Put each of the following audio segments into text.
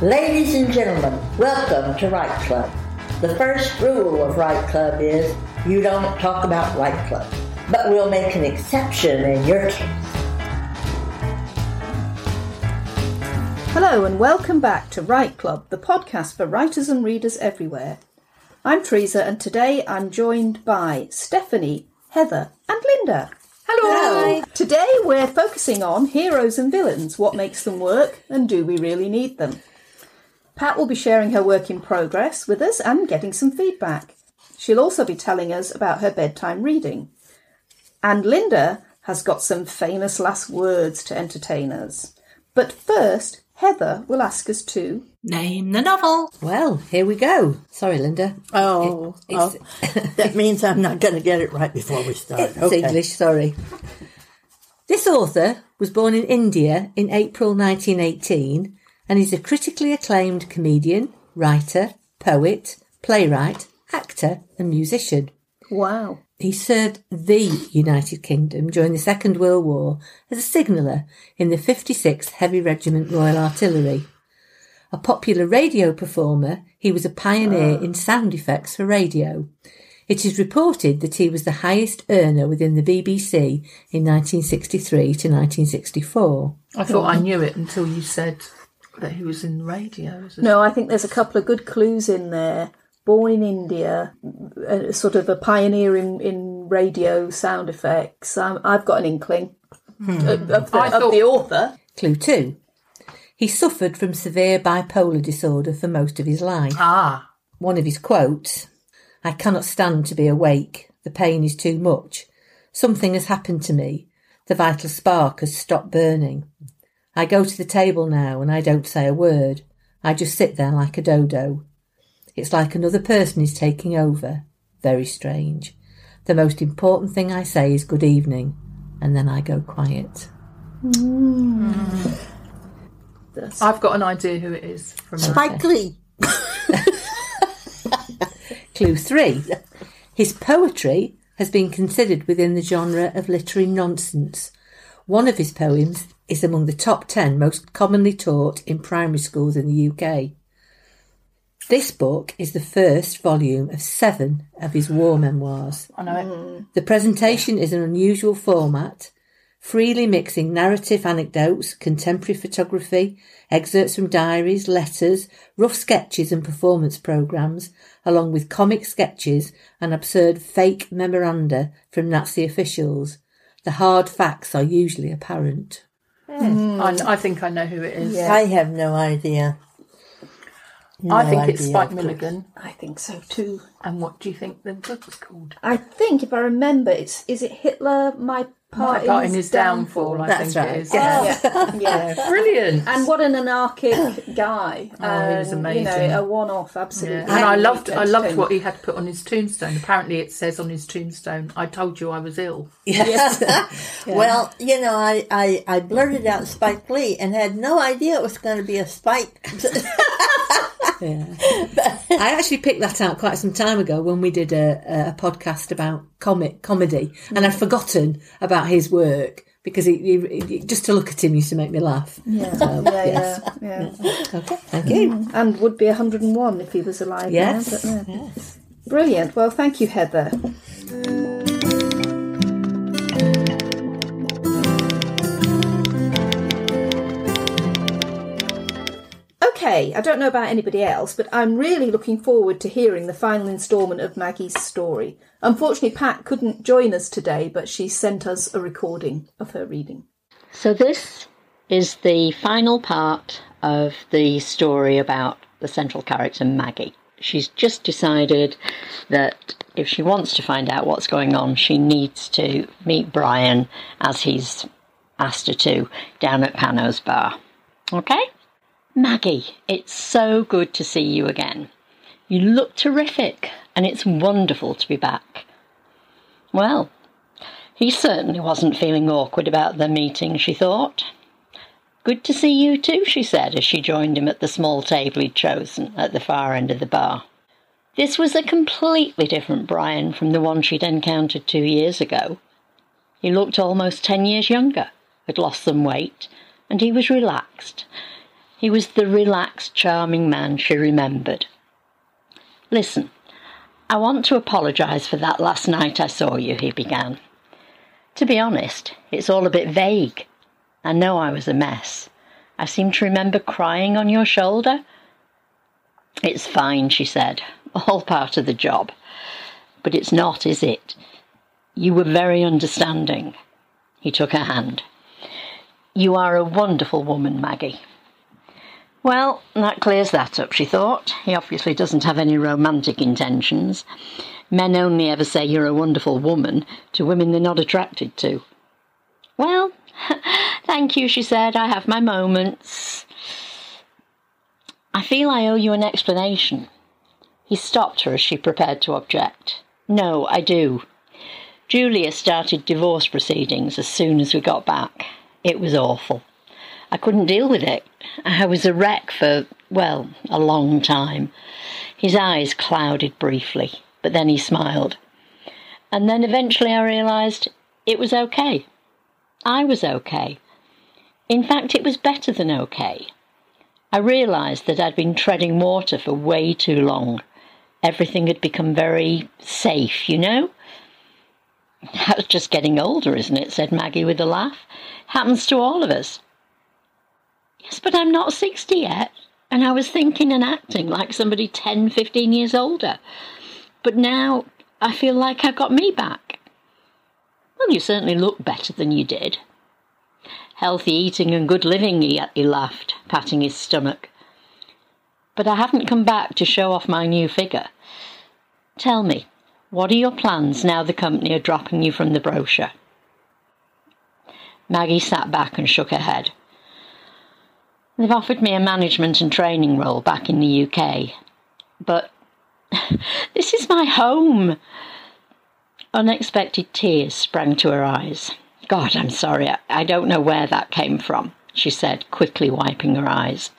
Ladies and gentlemen, welcome to Write Club. The first rule of Write Club is you don't talk about Write Club, but we'll make an exception in your case. Hello and welcome back to Write Club, the podcast for writers and readers everywhere. I'm Teresa and today I'm joined by Stephanie, Heather and Linda. Hello! Today we're focusing on heroes and villains, what makes them work and do we really need them? Pat will be sharing her work in progress with us and getting some feedback. She'll also be telling us about her bedtime reading. And Linda has got some famous last words to entertain us. But first, Heather will ask us to name the novel. Well, here we go. Sorry, Linda. That means I'm not going to get it right before we start. It's English, sorry. This author was born in India in April 1918 and is a critically acclaimed comedian, writer, poet, playwright, actor and musician. Wow. He served the United Kingdom during the Second World War as a signaller in the 56th Heavy Regiment Royal Artillery. A popular radio performer, he was a pioneer in sound effects for radio. It is reported that he was the highest earner within the BBC in 1963 to 1964. I thought I knew it until you said that he was in radio. No, I think there's a couple of good clues in there. Born in India, sort of a pioneer in radio sound effects. I've got an inkling of the author. Clue 2. He suffered from severe bipolar disorder for most of his life. One of his quotes, "I cannot stand to be awake. The pain is too much. Something has happened to me. The vital spark has stopped burning. I go to the table now and I don't say a word. I just sit there like a dodo. It's like another person is taking over. Very strange. The most important thing I say is good evening, and then I go quiet." I've got an idea who it is. From Spike Lee. Clue 3. His poetry has been considered within the genre of literary nonsense. One of his poems is among the top 10 most commonly taught in primary schools in the UK. This book is the first volume of 7 of his war memoirs. I know it. The presentation is an unusual format, freely mixing narrative anecdotes, contemporary photography, excerpts from diaries, letters, rough sketches and performance programmes, along with comic sketches and absurd fake memoranda from Nazi officials. The hard facts are usually apparent. I think I know who it is. I have no idea. I think it's Spike Milligan. I think so too. And what do you think the book was called? I think, if I remember, is it Hitler, My Part in His Downfall, I That's think right. it is. Yeah. Brilliant. And what an anarchic guy. He was amazing. A one-off, absolutely. Yeah. And I loved what he had put on his tombstone. Apparently it says on his tombstone, "I told you I was ill." Yes. Well, I blurted out Spike Lee and had no idea it was going to be a Spike. Yeah. I actually picked that out quite some time ago when we did a podcast about comedy, and I'd forgotten about his work because he just to look at him used to make me laugh. Yeah. So, Yeah. Okay, thank you. And would be 101 if he was alive. Yes. Now, but, yes. Brilliant. Well, thank you, Heather. Okay, I don't know about anybody else, but I'm really looking forward to hearing the final instalment of Maggie's story. Unfortunately, Pat couldn't join us today, but she sent us a recording of her reading. So this is the final part of the story about the central character, Maggie. She's just decided that if she wants to find out what's going on, she needs to meet Brian, as he's asked her to, down at Pano's bar. Okay? Maggie, it's so good to see you again. You look terrific, and it's wonderful to be back. Well, he certainly wasn't feeling awkward about the meeting, she thought. Good to see you too, she said, as she joined him at the small table he'd chosen at the far end of the bar. This was a completely different Brian from the one she'd encountered 2 years ago. He looked almost 10 years younger, had lost some weight, and he was relaxed. He was the relaxed, charming man she remembered. "Listen, I want to apologise for that last night I saw you," he began. "To be honest, it's all a bit vague. I know I was a mess. I seem to remember crying on your shoulder." "It's fine," she said. "All part of the job. But it's not, is it? You were very understanding." He took her hand. "You are a wonderful woman, Maggie." Well, that clears that up, she thought. He obviously doesn't have any romantic intentions. Men only ever say you're a wonderful woman to women they're not attracted to. "Well, thank you," she said. "I have my moments. I feel I owe you an explanation." He stopped her as she prepared to object. "No, I do. Julia started divorce proceedings as soon as we got back. It was awful. I couldn't deal with it. I was a wreck for, well, a long time." His eyes clouded briefly, but then he smiled. "And then eventually I realised it was okay. I was okay. In fact, it was better than okay. I realised that I'd been treading water for way too long. Everything had become very safe, you know?" "That's just getting older, isn't it?" said Maggie with a laugh. "Happens to all of us." "Yes, but I'm not 60 yet, and I was thinking and acting like somebody 10, 15 years older. But now I feel like I've got me back." "Well, you certainly look better than you did." "Healthy eating and good living," he laughed, patting his stomach. "But I haven't come back to show off my new figure. Tell me, what are your plans now the company are dropping you from the brochure?" Maggie sat back and shook her head. "They've offered me a management and training role back in the UK. But this is my home." Unexpected tears sprang to her eyes. "God, I'm sorry. I don't know where that came from," she said, quickly wiping her eyes.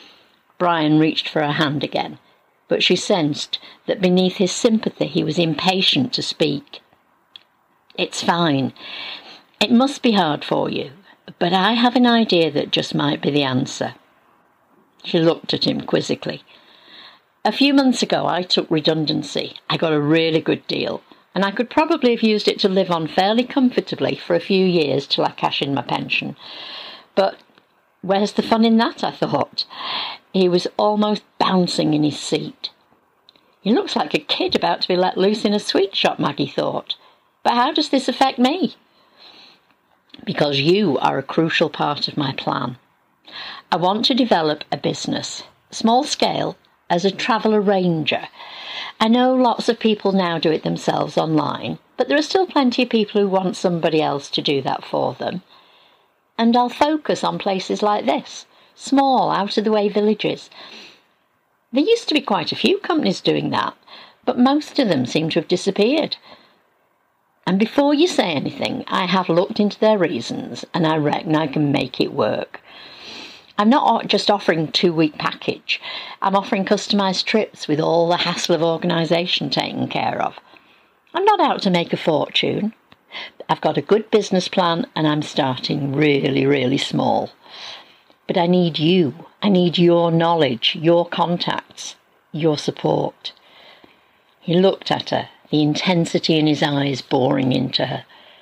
Brian reached for her hand again, but she sensed that beneath his sympathy he was impatient to speak. "It's fine. It must be hard for you, but I have an idea that just might be the answer." She looked at him quizzically. "A few months ago I took redundancy. I got a really good deal, and I could probably have used it to live on fairly comfortably for a few years till I cash in my pension. But where's the fun in that, I thought." He was almost bouncing in his seat. "He looks like a kid about to be let loose in a sweet shop," Maggie thought. "But how does this affect me?" "Because you are a crucial part of my plan. I want to develop a business, small scale, as a travel arranger. I know lots of people now do it themselves online, but there are still plenty of people who want somebody else to do that for them. And I'll focus on places like this, small, out-of-the-way villages. There used to be quite a few companies doing that, but most of them seem to have disappeared. And before you say anything, I have looked into their reasons, and I reckon I can make it work. I'm not just offering a 2-week package. I'm offering customised trips with all the hassle of organisation taken care of. I'm not out to make a fortune. I've got a good business plan, and I'm starting really, really small. But I need you. I need your knowledge, your contacts, your support." He looked at her, the intensity in his eyes boring into her.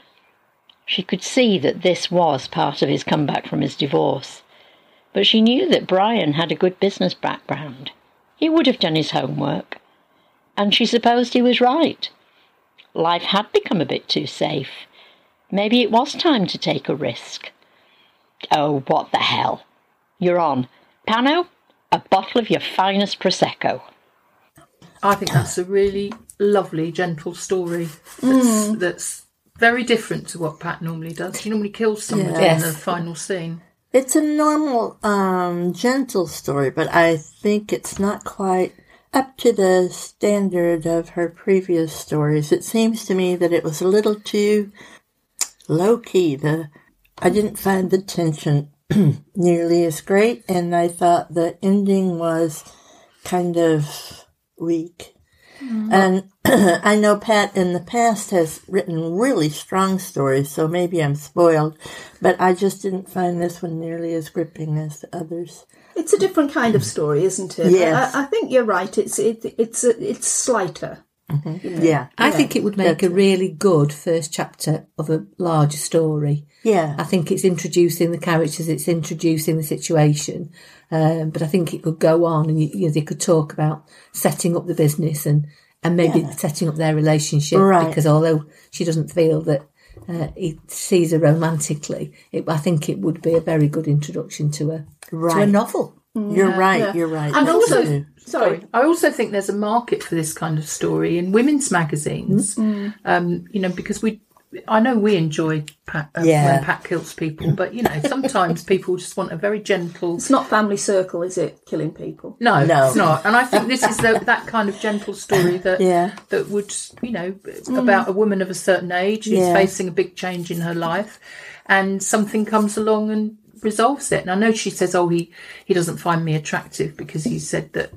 She could see that this was part of his comeback from his divorce. But she knew that Brian had a good business background. He would have done his homework. And she supposed he was right. Life had become a bit too safe. Maybe it was time to take a risk. "Oh, what the hell. You're on. Pano, a bottle of your finest Prosecco." I think that's a really lovely, gentle story that's very different to what Pat normally does. She normally kills somebody in the final scene. It's a normal, gentle story, but I think it's not quite up to the standard of her previous stories. It seems to me that it was a little too low-key. I didn't find the tension nearly as great, and I thought the ending was kind of weak. Mm-hmm. And I know Pat in the past has written really strong stories, so maybe I'm spoiled, but I just didn't find this one nearly as gripping as the others. It's a different kind of story, isn't it? Yes. I think you're right. It's slighter. Mm-hmm. You know? Yeah. I think it would make a really good first chapter of a larger story. Yeah. I think it's introducing the characters, it's introducing the situation, but I think it could go on and they could talk about setting up the business and maybe setting up their relationship. Right. Because although she doesn't feel that he sees her romantically, I think it would be a very good introduction to a novel. You're right. You're right. And also, I also think there's a market for this kind of story in women's magazines. Because I know we enjoy Pat, when Pat kills people, but sometimes people just want a very gentle. It's not Family Circle, is it? Killing people? No, it's not. And I think this is that kind of gentle story that would, about a woman of a certain age who's facing a big change in her life, and something comes along and resolves it. And I know she says, he doesn't find me attractive because he said that,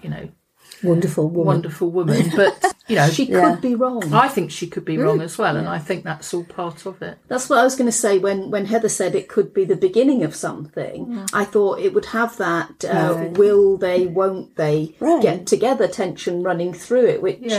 wonderful woman, but she could be wrong. I think she could be wrong as well, and I think that's all part of it. That's what I was going to say when Heather said it could be the beginning of something. I thought it would have that will they, won't they get together tension running through it, which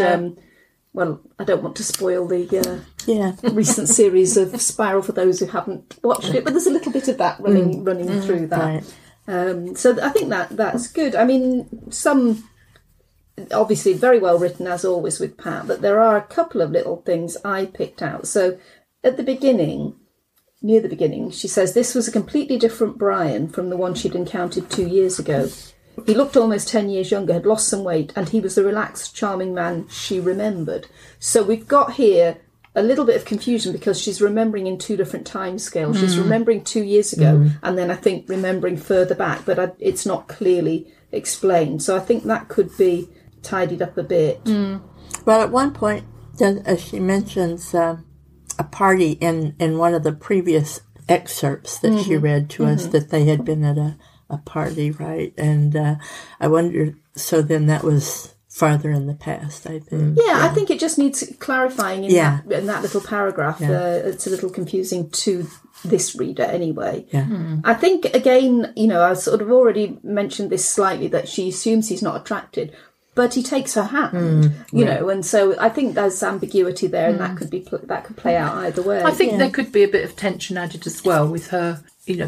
well, I don't want to spoil the recent series of Spiral for those who haven't watched it, but there's a little bit of that running through that. Right. So I think that's good. I mean, some obviously very well written as always with Pat, but there are a couple of little things I picked out. So at the beginning, near the beginning, she says this was a completely different Brian from the one she'd encountered 2 years ago. He looked almost 10 years younger, had lost some weight, and he was the relaxed, charming man she remembered. So we've got here a little bit of confusion because she's remembering in two different time scales. She's remembering 2 years ago, and then I think remembering further back, but it's not clearly explained. So I think that could be tidied up a bit. Well, at one point, she mentions a party in one of the previous excerpts that she read to us, that they had been at a party, right? And I wondered, so then that was farther in the past, I think. I think it just needs clarifying in that little paragraph. It's a little confusing to this reader anyway. I think, again, I sort of already mentioned this slightly, that she assumes he's not attracted, but he takes her hand, and so I think there's ambiguity there, and that could play out either way. I think there could be a bit of tension added as well with her.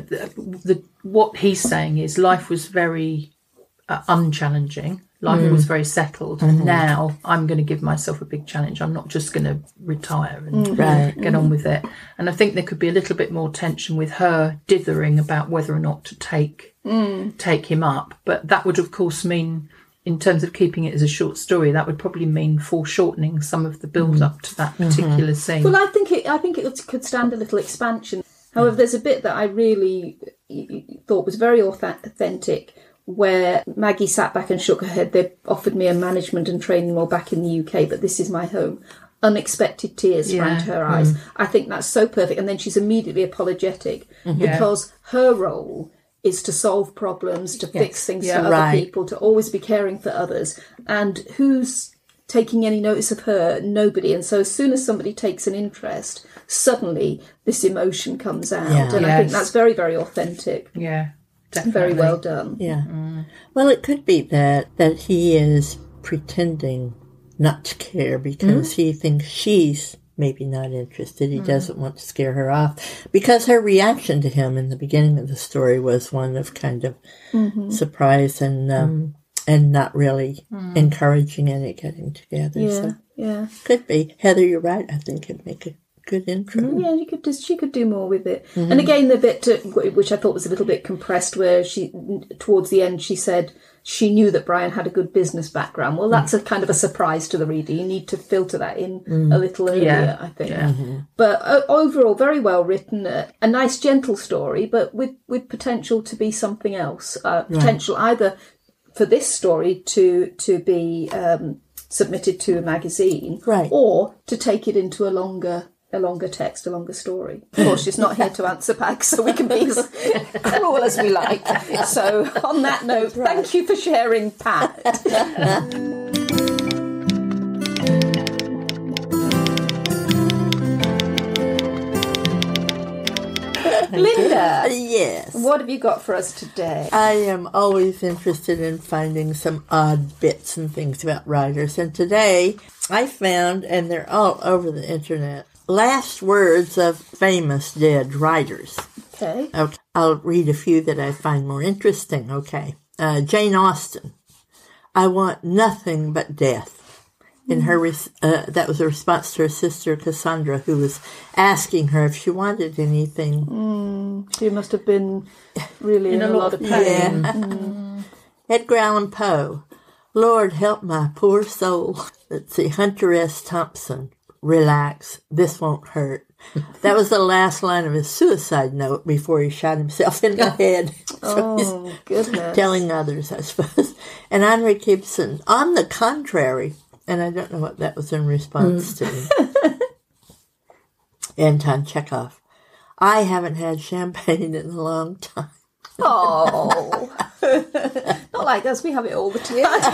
What he's saying is life was very unchallenging. Life was very settled, and now I'm going to give myself a big challenge. I'm not just going to retire and get on with it. And I think there could be a little bit more tension with her dithering about whether or not to take him up. But that would, of course, mean, in terms of keeping it as a short story, that would probably mean foreshortening some of the build up to that particular scene. Well, I think it could stand a little expansion. However, there's a bit that I really thought was very authentic, where Maggie sat back and shook her head. They offered me a management and training role back in the UK, but this is my home. Unexpected tears sprang to her eyes. I think that's so perfect. And then she's immediately apologetic because her role is to solve problems, to fix things for other people, to always be caring for others. And who's taking any notice of her? Nobody. And so as soon as somebody takes an interest, suddenly this emotion comes out. And I think that's very, very authentic. Yeah, definitely. Very well done. Yeah. Well, it could be that he is pretending not to care because he thinks she's maybe not interested. He doesn't want to scare her off, because her reaction to him in the beginning of the story was one of kind of surprise and not really encouraging any getting together. Could be. Heather, you're right. I think it'd make a good intro. Yeah, she could do more with it. And again, the bit which I thought was a little bit compressed, where she towards the end she said she knew that Brian had a good business background. Well, that's a kind of a surprise to the reader. You need to filter that in a little earlier, I think. But overall, very well written. A nice, gentle story, but with potential to be something else. Potential either for this story to be submitted to a magazine, or to take it into a longer text, a longer story. Of course, she's not here to answer back, so we can be as cruel as we like. So, on that note, thank you for sharing, Pat. Linda, Yes. what have you got for us today? I am always interested in finding some odd bits and things about writers. And today I found, and they're all over the internet, last words of famous dead writers. Okay. I'll read a few that I find more interesting. Okay. Jane Austen. I want nothing but death. In her, that was a response to her sister Cassandra, who was asking her if she wanted anything. She must have been really in a lot of pain. Yeah. Edgar Allan Poe. Lord, help my poor soul. Let's see. Hunter S. Thompson. Relax. This won't hurt. That was the last line of his suicide note before he shot himself in the head. So Goodness. telling others, I suppose. And Henry Gibson. On the contrary. And I don't know what that was in response to. Anton Chekhov. I haven't had champagne in a long time. Oh. Not like us. We have it all the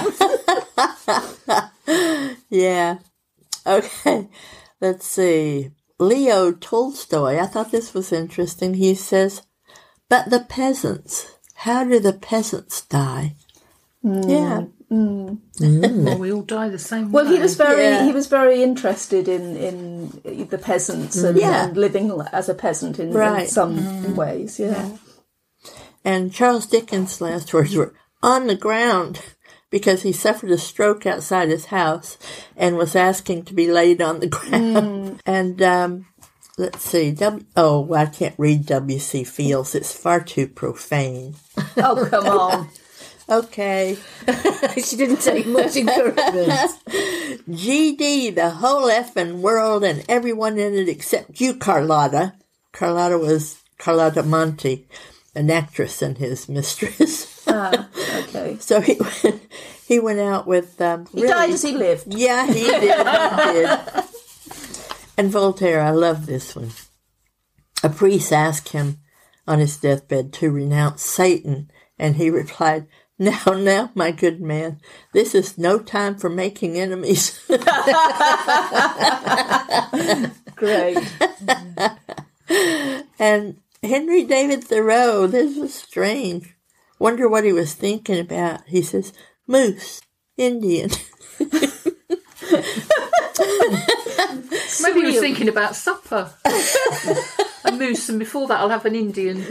time. Yeah. Okay. Let's see. Leo Tolstoy. I thought this was interesting. He says, but the peasants. How do the peasants die? Yeah. Well, we all die the same Well, way. he was very interested in the peasants and living as a peasant in some ways. Yeah. And Charles Dickens' last words were, on the ground, because he suffered a stroke outside his house and was asking to be laid on the ground. And let's see. I can't read W.C. Fields. It's far too profane. Oh, come on. Okay. She didn't take much encouragement. GD, the whole effing world and everyone in it except you, Carlotta. Carlotta was Carlotta Monti, an actress and his mistress. Okay. So he went out with... He died as he lived. Yeah, he did. He did. And Voltaire, I love this one. A priest asked him on his deathbed to renounce Satan, and he replied, Now, my good man, this is no time for making enemies. Great. And Henry David Thoreau, this was strange. Wonder what he was thinking about. He says, moose, Indian. Maybe he was thinking about supper. A moose, and before that I'll have an Indian.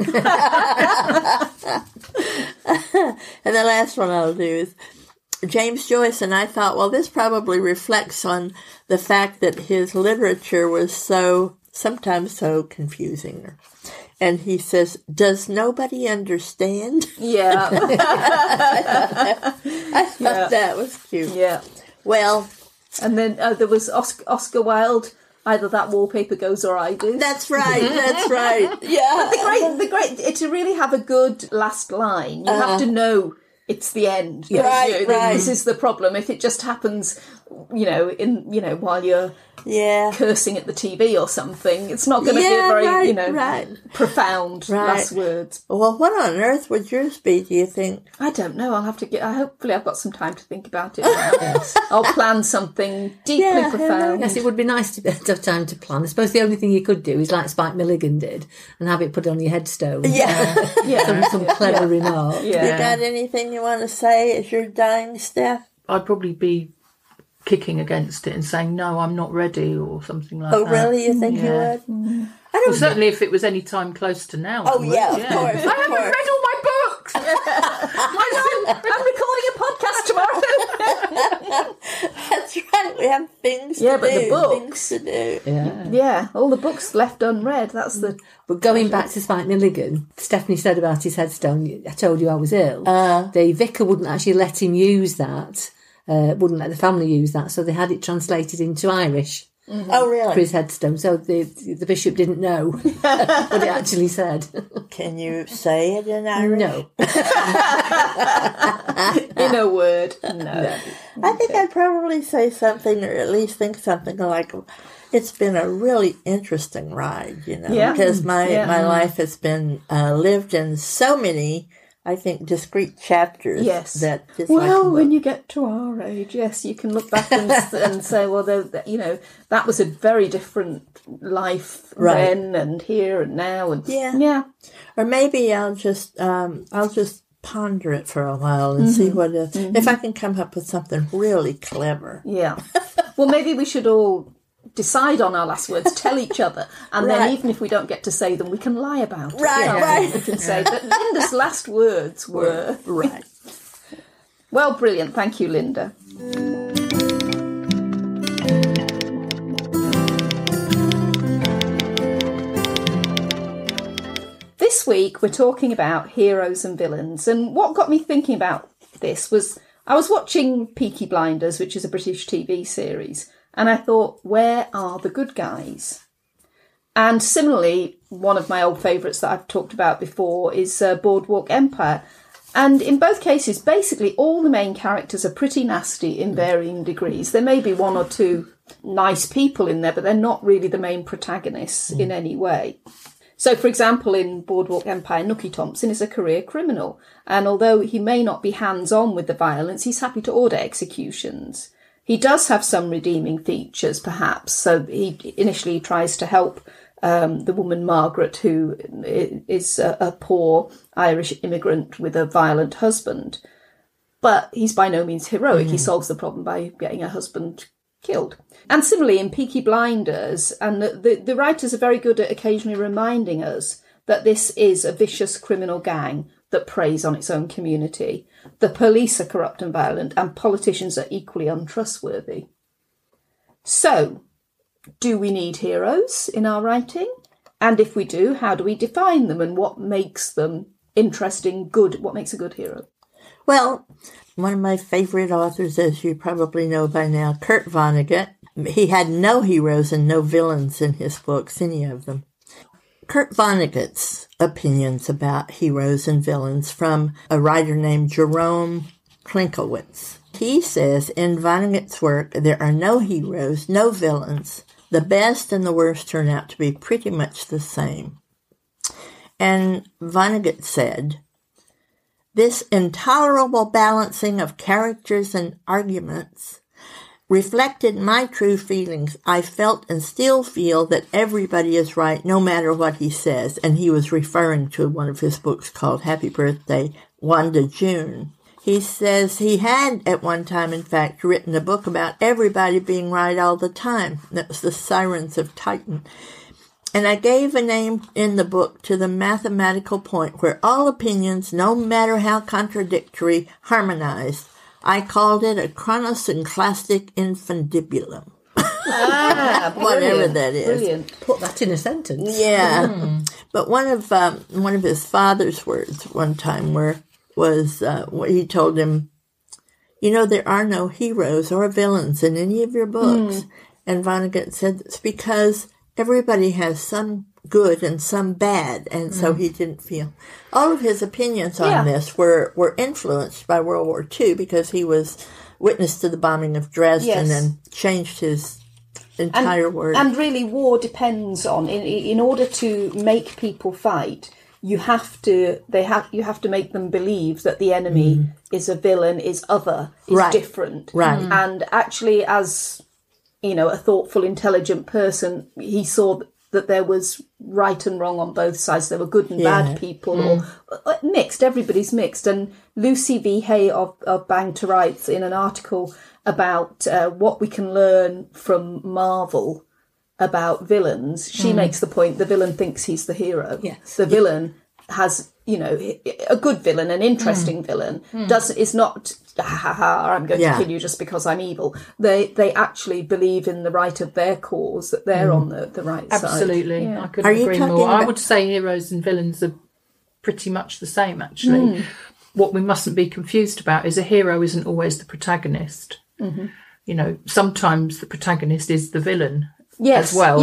And the last one I'll do is James Joyce, and I thought, well, this probably reflects on the fact that his literature was sometimes so confusing. And he says, does nobody understand? Yeah. I thought that was cute. Yeah. Well, And then there was Oscar Wilde. Either that wallpaper goes or I do. that's right. That's right. Yeah. The great to really have a good last line, you have to know it's the end. Yeah. Right, right. This is the problem. If it just happens, while you're cursing at the TV or something, it's not going to be a very, profound last words. Well, what on earth would yours be, do you think? I don't know. I'll have to hopefully I've got some time to think about it now. I'll plan something deeply profound. Yes, it would be nice to have time to plan. I suppose the only thing you could do is like Spike Milligan did and have it put on your headstone. Yeah. Some clever remark. Yeah. You got anything you want to say as you're dying, Steph? I'd probably be kicking against it and saying, no, I'm not ready, or something like that. Oh, really? You think you would? I don't certainly if it was any time close to now. Oh, yeah, of course. I haven't read all my books. I'm recording a podcast tomorrow. That's right. We have things to do. But the books. Things to do. Yeah, all the books left unread. That's the... But going back to Spike Milligan, Stephanie said about his headstone, I told you I was ill. The vicar wouldn't actually let him use that, wouldn't let the family use that, so they had it translated into Irish. Oh, really? For his headstone, so the bishop didn't know what it actually said. Can you say it in Irish? No. In a word, no. I think I'd probably say something, or at least think something like, it's been a really interesting ride, Yeah. because my life has been lived in so many I think, discrete chapters. Yes. That just when you get to our age, yes, you can look back and say, well, that was a very different life then and here and now. And yeah. Or maybe I'll just ponder it for a while and see what if I can come up with something really clever. Yeah. Well, maybe we should all decide on our last words, tell each other, and then even if we don't get to say them, we can lie about it. Right. We can say that Linda's last words were... Right. Well, brilliant. Thank you, Linda. This week, we're talking about heroes and villains, and what got me thinking about this was I was watching Peaky Blinders, which is a British TV series, and I thought, where are the good guys? And similarly, one of my old favourites that I've talked about before is Boardwalk Empire. And in both cases, basically all the main characters are pretty nasty in varying degrees. There may be one or two nice people in there, but they're not really the main protagonists in any way. So, for example, in Boardwalk Empire, Nookie Thompson is a career criminal. And although he may not be hands-on with the violence, he's happy to order executions. He does have some redeeming features, perhaps. So he initially tries to help the woman Margaret, who is a poor Irish immigrant with a violent husband. But he's by no means heroic. He solves the problem by getting her husband killed. And similarly, in Peaky Blinders, and the writers are very good at occasionally reminding us that this is a vicious criminal gang that preys on its own community. The police are corrupt and violent, and politicians are equally untrustworthy. So, do we need heroes in our writing? And if we do, how do we define them, and what makes them interesting, good? What makes a good hero? Well, one of my favorite authors, as you probably know by now, Kurt Vonnegut, he had no heroes and no villains in his books, any of them. Kurt Vonnegut's opinions about heroes and villains from a writer named Jerome Klinkowitz. He says, in Vonnegut's work, there are no heroes, no villains. The best and the worst turn out to be pretty much the same. And Vonnegut said, this intolerable balancing of characters and arguments reflected my true feelings. I felt and still feel that everybody is right no matter what he says. And he was referring to one of his books called Happy Birthday, Wanda June. He says he had at one time, in fact, written a book about everybody being right all the time. That was The Sirens of Titan. And I gave a name in the book to the mathematical point where all opinions, no matter how contradictory, harmonized. I called it a chronosynclastic infundibulum. Whatever that is. Brilliant. Put that in a sentence. Yeah. But one of his father's words one time was what he told him, there are no heroes or villains in any of your books. And Vonnegut said it's because everybody has some good and some bad, and so he didn't feel. All of his opinions on this were influenced by World War II because he was witness to the bombing of Dresden and changed his entire work. And really, war depends on in order to make people fight. You have to make them believe that the enemy is a villain, is other, is different, And actually, as a thoughtful, intelligent person, he saw that there was right and wrong on both sides. There were good and bad people, or mixed. Everybody's mixed. And Lucy V. Hay of Bang to Rights, in an article about what we can learn from Marvel about villains, she makes the point the villain thinks he's the hero. Yes. The villain has, a good villain, an interesting villain, is not, I'm going to kill you just because I'm evil. They actually believe in the right of their cause, that they're on the right side. Absolutely. I couldn't agree more. I would say heroes and villains are pretty much the same, actually. What we mustn't be confused about is a hero isn't always the protagonist. Sometimes the protagonist is the villain. As well.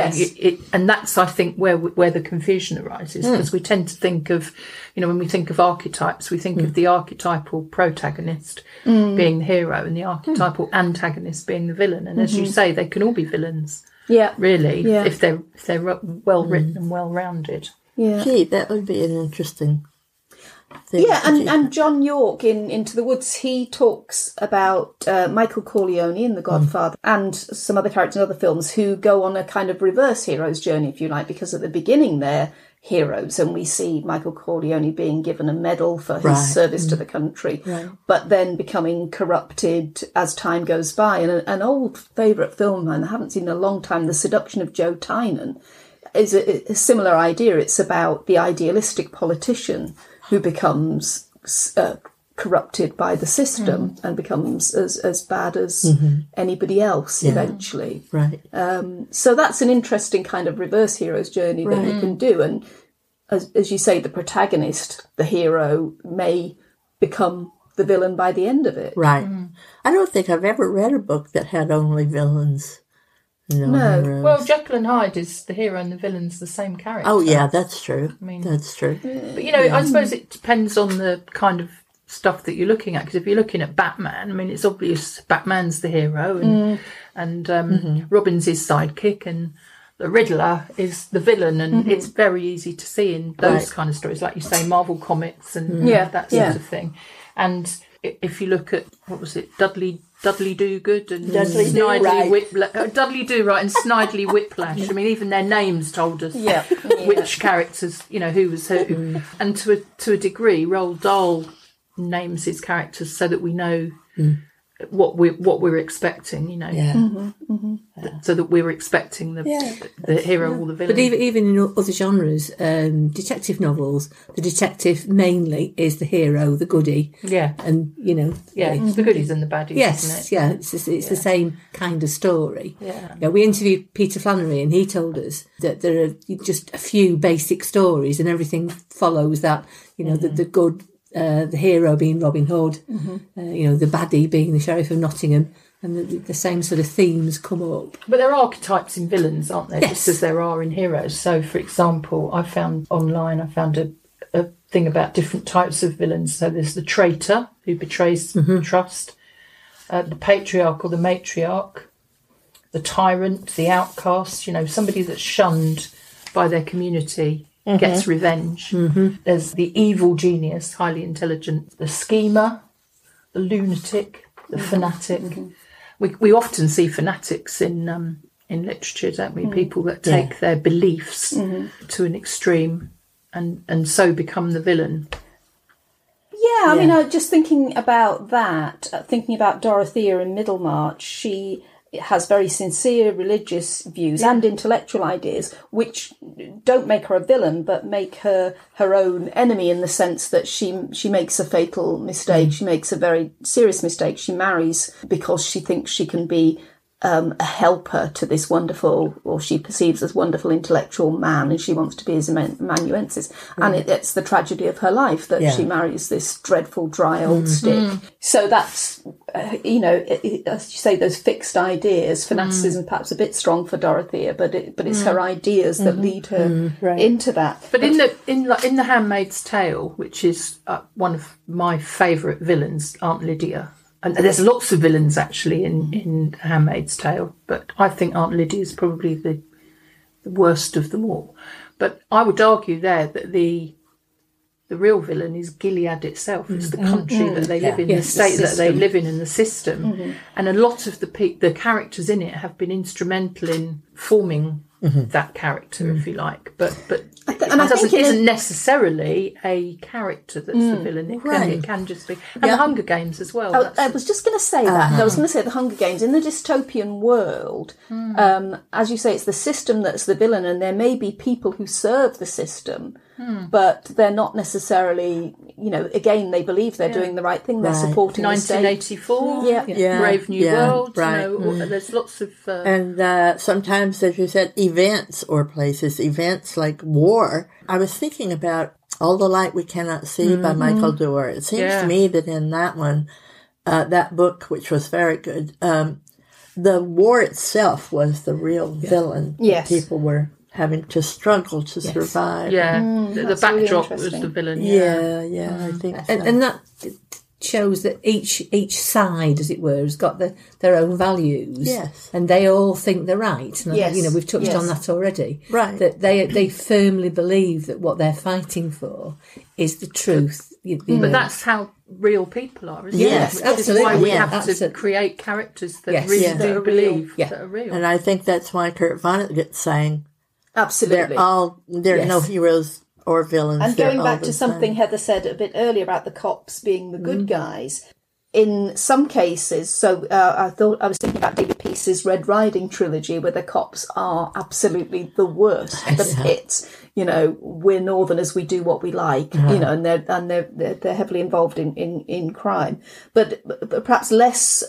And that's, I think, where the confusion arises, because we tend to think of, when we think of archetypes, we think of the archetypal protagonist being the hero and the archetypal antagonist being the villain. And as you say, they can all be villains. Yeah, really, if they're well written and well rounded. Yeah, gee, that would be an interesting. things. Yeah, and John York in Into the Woods, he talks about Michael Corleone in The Godfather and some other characters in other films who go on a kind of reverse hero's journey, if you like, because at the beginning they're heroes, and we see Michael Corleone being given a medal for his service to the country, but then becoming corrupted as time goes by. And an old favourite film of mine I haven't seen in a long time, The Seduction of Joe Tynan, is a similar idea. It's about the idealistic politician who becomes corrupted by the system and becomes as bad as anybody else eventually. Right. So that's an interesting kind of reverse hero's journey that you can do. And as you say, the protagonist, the hero, may become the villain by the end of it. Right. I don't think I've ever read a book that had only villains. No. Heroes. Well, Jekyll and Hyde is the hero and the villain's the same character. Oh, yeah, that's true. I mean, that's true. But, I suppose it depends on the kind of stuff that you're looking at. Because if you're looking at Batman, I mean, it's obvious Batman's the hero and Robin's his sidekick and the Riddler is the villain. And it's very easy to see in those kind of stories, like you say, Marvel Comics and that sort of thing. And if you look at, what was it, Dudley Do-Good and Snidely Whiplash. Dudley Do-Right and Snidely Whiplash. I mean, even their names told us which characters, who was who. And to a degree, Roald Dahl names his characters so that we know what we're expecting, so that we're expecting the hero or the villain. But even in other genres, detective novels, the detective mainly is the hero, the goodie. Yeah. And, it's the goodies and the baddies, isn't it? It's the same kind of story. Yeah. We interviewed Peter Flannery and he told us that there are just a few basic stories and everything follows that, the good... the hero being Robin Hood, the baddie being the Sheriff of Nottingham, and the same sort of themes come up. But there are archetypes in villains, aren't there? Yes. Just as there are in heroes. So, for example, I found a thing about different types of villains. So there's the traitor who betrays trust, the patriarch or the matriarch, the tyrant, the outcast, somebody that's shunned by their community. Gets revenge. There's the evil genius, highly intelligent, the schemer, the lunatic, the fanatic. We often see fanatics in literature, don't we? People that take their beliefs to an extreme and so become the villain. Yeah, I mean, just thinking about that, thinking about Dorothea in Middlemarch, she has very sincere religious views and intellectual ideas, which don't make her a villain, but make her her own enemy in the sense that she makes a fatal mistake. She makes a very serious mistake. She marries because she thinks she can be a helper to this wonderful, or she perceives as wonderful intellectual man, and she wants to be his amanuensis. And it's the tragedy of her life that she marries this dreadful, dry old stick. So that's, as you say, those fixed ideas. Fanaticism perhaps a bit strong for Dorothea, but it's her ideas that lead her into that. But in the Handmaid's Tale, which is one of my favourite villains, Aunt Lydia. And there's lots of villains actually in Handmaid's Tale, but I think Aunt Lydia is probably the worst of them all. But I would argue there that the real villain is Gilead itself. It's the country that they live in, the state that they live in, and the system. And a lot of the characters in it have been instrumental in forming that character, if you like. But it isn't necessarily a character that's the villain. It can just be. And the Hunger Games as well. I was just going to say that. I was going to say the Hunger Games. In the dystopian world, as you say, it's the system that's the villain, and there may be people who serve the system, but they're not necessarily, again, they believe they're doing the right thing. They're supporting the state. 1984, Brave New World. There's lots of... And sometimes, as you said, events or places, events like war. I was thinking about All the Light We Cannot See by Michael Dore. It seems to me that in that one, that book, which was very good, the war itself was the real villain. Yes. People were having to struggle to survive. Yeah, the backdrop really was the villain. Yeah, I think so. And that, shows that each side, as it were, has got their own values. Yes. And they all think they're right. And Yes. you know, we've touched Yes. on that already. Right. That they firmly believe that what they're fighting for is the truth. You know. But that's how real people are, isn't Yes, it? Which is why absolutely. we Yeah, have to absolutely. create characters that Yes. really Yeah. do That are believe real. that are real. And I think that's why Kurt Vonnegut's saying Absolutely. there are Yes. no heroes or villains. And they're going all back the to something same. Heather said a bit earlier about the cops being the good guys, in some cases, so I was thinking about David Peace's Red Riding trilogy, where the cops are absolutely the worst, the pits. You know, we're Northerners, we do what we like. You know, and they're heavily involved in crime, but perhaps less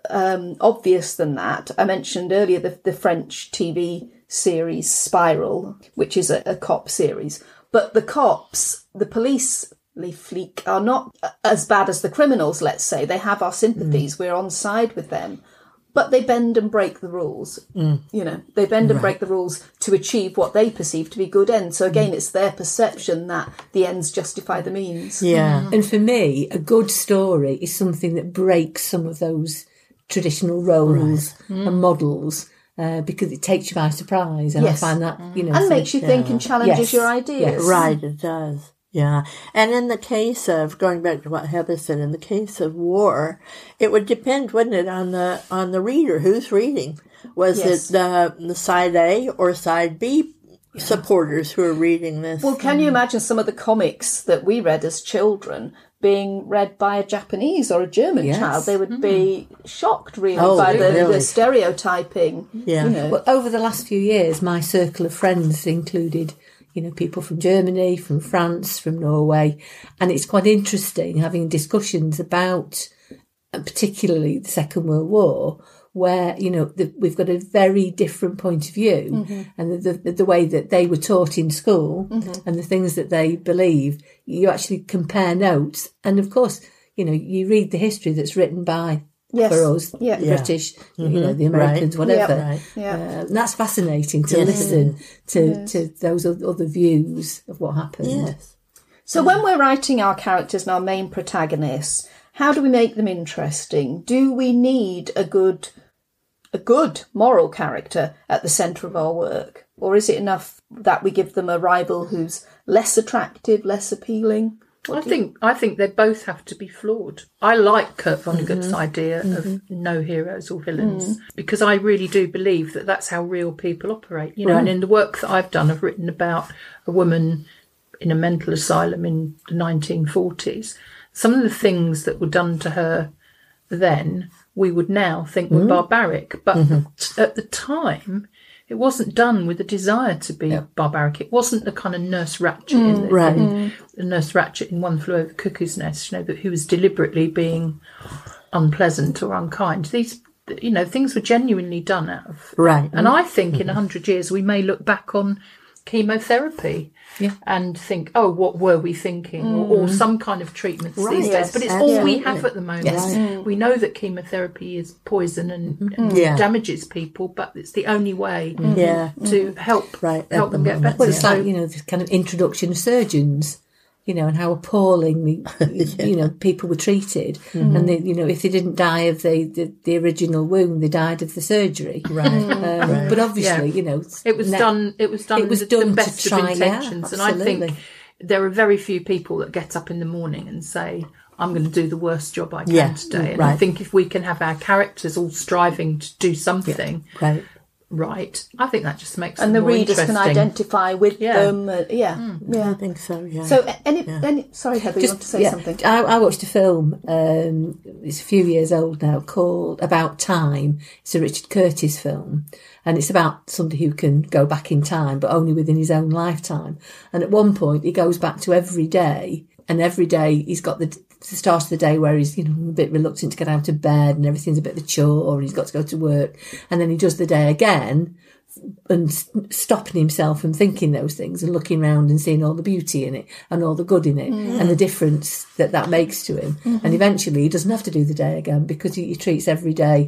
obvious than that. I mentioned earlier the French TV series Spiral, which is a cop series. But the cops, the police, les flics, are not as bad as the criminals, let's say. They have our sympathies. We're on side with them. But they bend and break the rules. You know, they bend and break the rules to achieve what they perceive to be good ends. So again, it's their perception that the ends justify the means. Yeah. And for me, a good story is something that breaks some of those traditional roles and models. Because it takes you by surprise, and Yes. I find that And makes you think and challenges Yes. your ideas. Yes. Right, it does. Yeah. And in the case of, going back to what Heather said, in the case of war, it would depend, wouldn't it, on the reader, who's reading. Was Yes. it the side A or side B supporters who are reading this? Well, can you imagine some of the comics that we read as children being read by a Japanese or a German Yes. child? They would be shocked, really, Oh, by the really? stereotyping. Yeah. You know. Well, over the last few years, my circle of friends included, people from Germany, from France, from Norway, and it's quite interesting having discussions about, particularly the Second World War, where we've got a very different point of view, and the way that they were taught in school and the things that they believe, you actually compare notes, and of course, you read the history that's written by. Yes. For us, Yeah. the British, the Americans, Right. whatever. Right. Yeah. And that's fascinating to listen to those other views of what happened. Yes. So when we're writing our characters and our main protagonists, how do we make them interesting? Do we need a good moral character at the centre of our work? Or is it enough that we give them a rival who's less attractive, less appealing? I think they both have to be flawed. I like Kurt Vonnegut's idea of no heroes or villains because I really do believe that that's how real people operate. And in the work that I've done, I've written about a woman in a mental asylum in the 1940s. Some of the things that were done to her then, we would now think were barbaric. But at the time, it wasn't done with a desire to be barbaric. It wasn't the kind of Nurse Ratched in Nurse Ratched in One Flew Over the Cuckoo's Nest, who was deliberately being unpleasant or unkind. These, things were genuinely done out of... Right. And I think in 100 years we may look back on chemotherapy and think, oh, what were we thinking? Or some kind of treatments these days. But it's all we have at the moment. Yes. We know that chemotherapy is poison and damages people, but it's the only way to help them get better. Well, it's like, this kind of introduction of surgeons, and how appallingly, people were treated. And, if they didn't die of the original wound, they died of the surgery. Right. But obviously, it was done with the best to try, of intentions. And I absolutely. think there are very few people that get up in the morning and say, I'm going to do the worst job I can today. And I think if we can have our characters all striving to do something right, I think that just makes And them the more readers can interesting. identify with them. I think so, yeah. So, sorry, Heather, you want to say something? I watched a film, it's a few years old now, called About Time. It's a Richard Curtis film, and it's about somebody who can go back in time, but only within his own lifetime. And at one point, he goes back to every day, and every day he's got the start of the day where he's, a bit reluctant to get out of bed and everything's a bit of a chore and he's got to go to work. And then he does the day again and stopping himself and thinking those things and looking around and seeing all the beauty in it and all the good in it and the difference that makes to him. And eventually he doesn't have to do the day again because he treats every day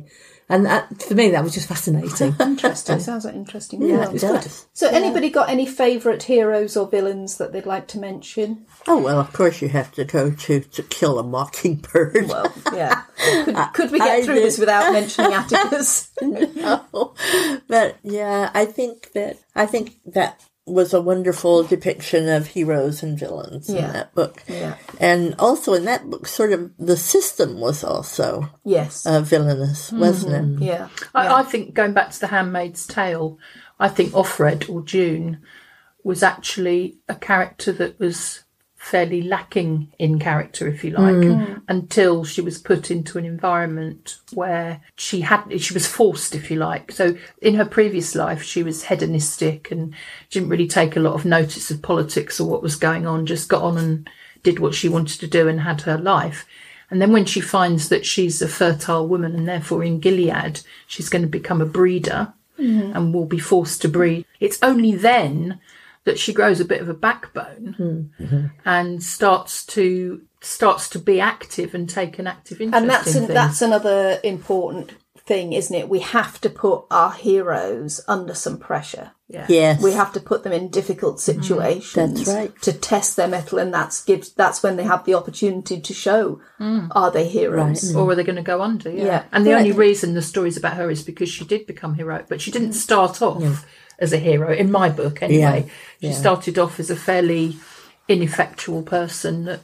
And for me, that was just fascinating. Interesting. Sounds like interesting. Yeah, Yeah. it does. So anybody got any favourite heroes or villains that they'd like to mention? Oh, well, of course you have to go to Kill a Mockingbird. Well, yeah. Could we get through this without mentioning Atticus? No. But yeah, I think that was a wonderful depiction of heroes and villains in that book. Yeah. And also in that book, sort of the system was also Yes. villainous, wasn't it? Yeah. I think, going back to The Handmaid's Tale, I think Offred, or June, was actually a character that was fairly lacking in character, if you like, until she was put into an environment where she was forced, if you like. So in her previous life, she was hedonistic and didn't really take a lot of notice of politics or what was going on, just got on and did what she wanted to do and had her life. And then when she finds that she's a fertile woman and therefore in Gilead, she's going to become a breeder and will be forced to breed. It's only then that she grows a bit of a backbone and starts to be active and take an active interest in things. That's another important thing, isn't it? We have to put our heroes under some pressure. Yeah. Yes. We have to put them in difficult situations. That's right. To test their mettle, and that's when they have the opportunity to show are they heroes. Or are they going to go under? Yeah. And the only reason the story's about her is because she did become heroic, but she didn't start off as a hero, in my book anyway. She started off as a fairly ineffectual person that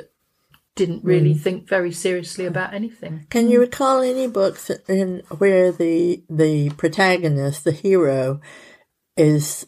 didn't really think very seriously about anything. Can you recall any books where the protagonist, the hero, is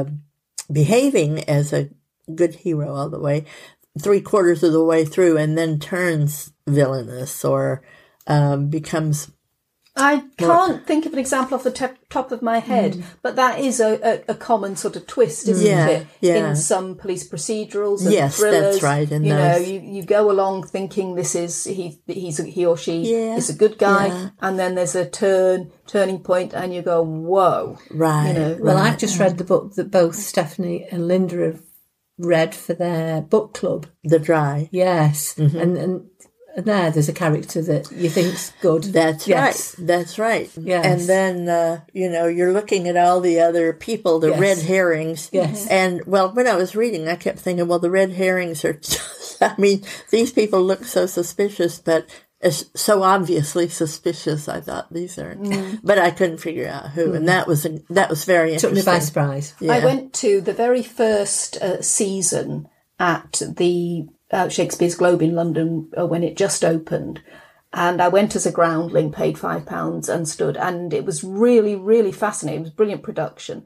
behaving as a good hero all the way, 3/4 of the way through, and then turns villainous or becomes... I can't think of an example off the top of my head, but that is a common sort of twist, isn't it? Yeah. In some police procedurals and Yes, thrillers. that's right. You know, you go along thinking this is he or she is a good guy, and then there's a turning point, and you go, whoa, Right. You know, Well, I've just read the book that both Stephanie and Linda have read for their book club. The Dry. Yes, and there's a character that you think's good. That's yes. right. That's right. Yes. And then, you're looking at all the other people, the red herrings. Yes. And, well, when I was reading, I kept thinking, well, the red herrings are just, I mean, these people look so suspicious, but it's so obviously suspicious. I thought these aren't, but I couldn't figure out who. And that was very interesting. Took me by surprise. Yeah. I went to the very first season at the Shakespeare's Globe in London when it just opened, and I went as a groundling, paid £5 and stood, and it was really, really fascinating. It was brilliant production,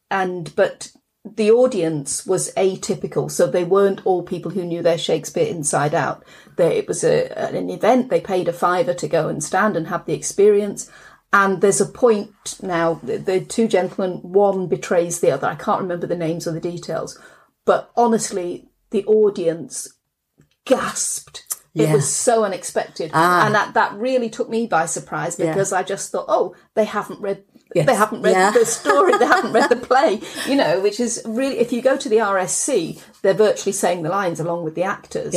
but the audience was atypical, so they weren't all people who knew their Shakespeare inside out. It was an event. They paid a £5 to go and stand and have the experience. And there's a point now, the two gentlemen, one betrays the other. I can't remember the names or the details, but honestly, the audience gasped. It was so unexpected, and that really took me by surprise, because I just thought, oh, they haven't read the story, they haven't read the play, which is really, if you go to the RSC, they're virtually saying the lines along with the actors,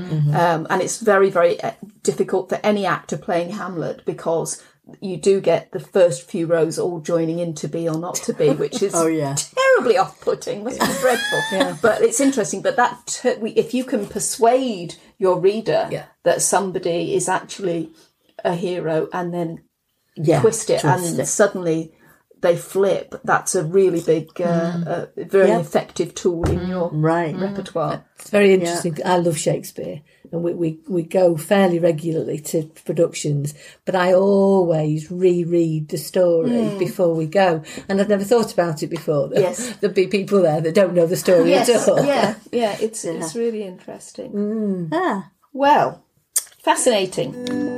and it's very, very difficult for any actor playing Hamlet, because you do get the first few rows all joining in to be or not to be, which is terribly off-putting. Must be dreadful. But it's interesting. But if you can persuade your reader that somebody is actually a hero, and then twist it, and suddenly they flip, that's a really big, very effective tool in your repertoire. It's very interesting. I love Shakespeare, and we go fairly regularly to productions, but I always reread the story before we go, and I've never thought about it before. Yes. There'll be people there that don't know the story at all. It's really interesting. Ah. Well, fascinating.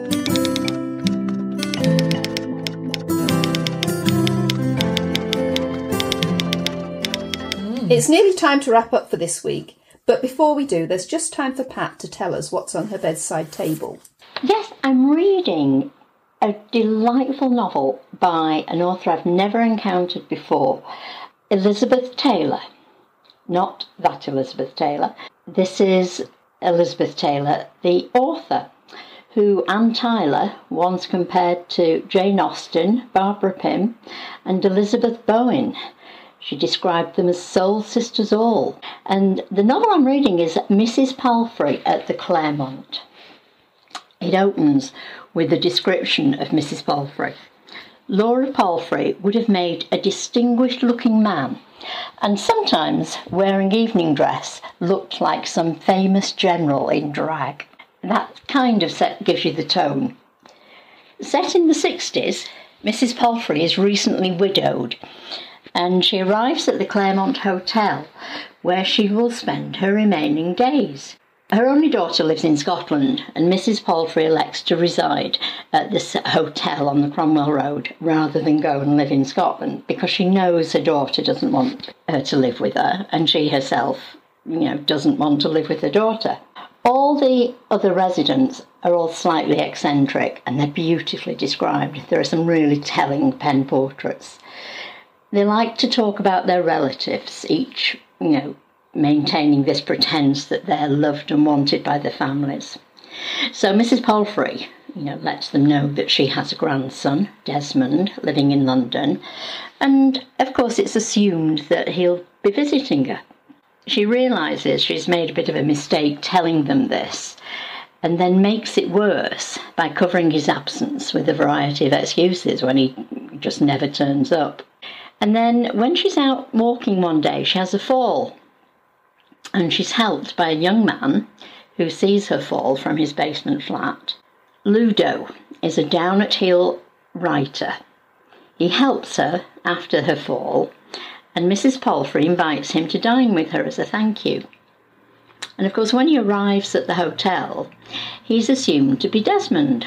It's nearly time to wrap up for this week, but before we do, there's just time for Pat to tell us what's on her bedside table. Yes, I'm reading a delightful novel by an author I've never encountered before, Elizabeth Taylor. Not that Elizabeth Taylor. This is Elizabeth Taylor, the author, who Anne Tyler once compared to Jane Austen, Barbara Pym, and Elizabeth Bowen. She described them as soul sisters all. And the novel I'm reading is Mrs. Palfrey at the Claremont. It opens with a description of Mrs. Palfrey. Laura Palfrey would have made a distinguished-looking man, and sometimes, wearing evening dress, looked like some famous general in drag. That kind of gives you the tone. Set in the 60s, Mrs. Palfrey is recently widowed, and she arrives at the Claremont Hotel, where she will spend her remaining days. Her only daughter lives in Scotland, and Mrs. Palfrey elects to reside at this hotel on the Cromwell Road rather than go and live in Scotland, because she knows her daughter doesn't want her to live with her, and she herself, doesn't want to live with her daughter. All the other residents are all slightly eccentric, and they're beautifully described. There are some really telling pen portraits. They like to talk about their relatives, each, maintaining this pretense that they're loved and wanted by their families. So Mrs. Palfrey, lets them know that she has a grandson, Desmond, living in London, and of course it's assumed that he'll be visiting her. She realises she's made a bit of a mistake telling them this, and then makes it worse by covering his absence with a variety of excuses when he just never turns up. And then when she's out walking one day, she has a fall, and she's helped by a young man who sees her fall from his basement flat. Ludo is a down-at-heel writer. He helps her after her fall, and Mrs. Palfrey invites him to dine with her as a thank you. And of course, when he arrives at the hotel, he's assumed to be Desmond.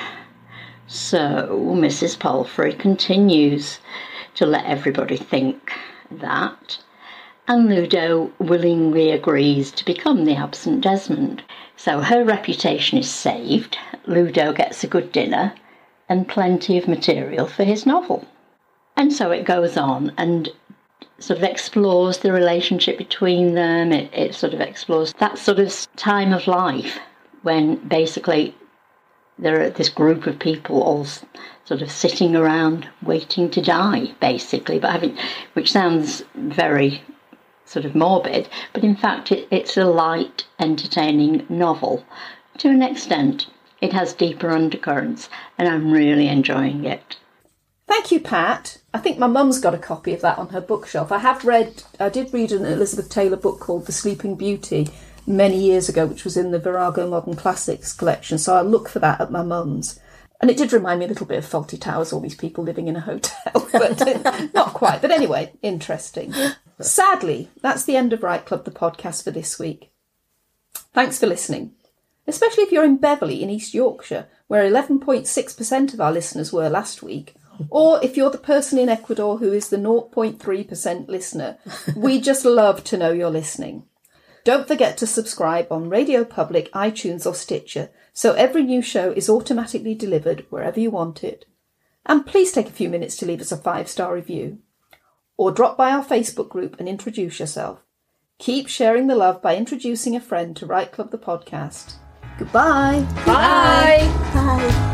So Mrs. Palfrey continues to let everybody think that, and Ludo willingly agrees to become the absent Desmond. So her reputation is saved, Ludo gets a good dinner, and plenty of material for his novel. And so it goes on and sort of explores the relationship between them. It sort of explores that sort of time of life when basically there are this group of people all sort of sitting around waiting to die, basically, which sounds very sort of morbid, but in fact it's a light, entertaining novel. To an extent, it has deeper undercurrents, and I'm really enjoying it. Thank you, Pat. I think my mum's got a copy of that on her bookshelf. I did read an Elizabeth Taylor book called The Sleeping Beauty many years ago, which was in the Virago Modern Classics collection, so I'll look for that at my mum's. And it did remind me a little bit of Fawlty Towers, all these people living in a hotel, but not quite. But anyway, interesting. Sadly, that's the end of Write Club, the podcast for this week. Thanks for listening, especially if you're in Beverley in East Yorkshire, where 11.6% of our listeners were last week, or if you're the person in Ecuador who is the 0.3% listener. We just love to know you're listening. Don't forget to subscribe on Radio Public, iTunes or Stitcher, so every new show is automatically delivered wherever you want it. And please take a few minutes to leave us a 5-star review. Or drop by our Facebook group and introduce yourself. Keep sharing the love by introducing a friend to Write Club the podcast. Goodbye. Bye. Bye.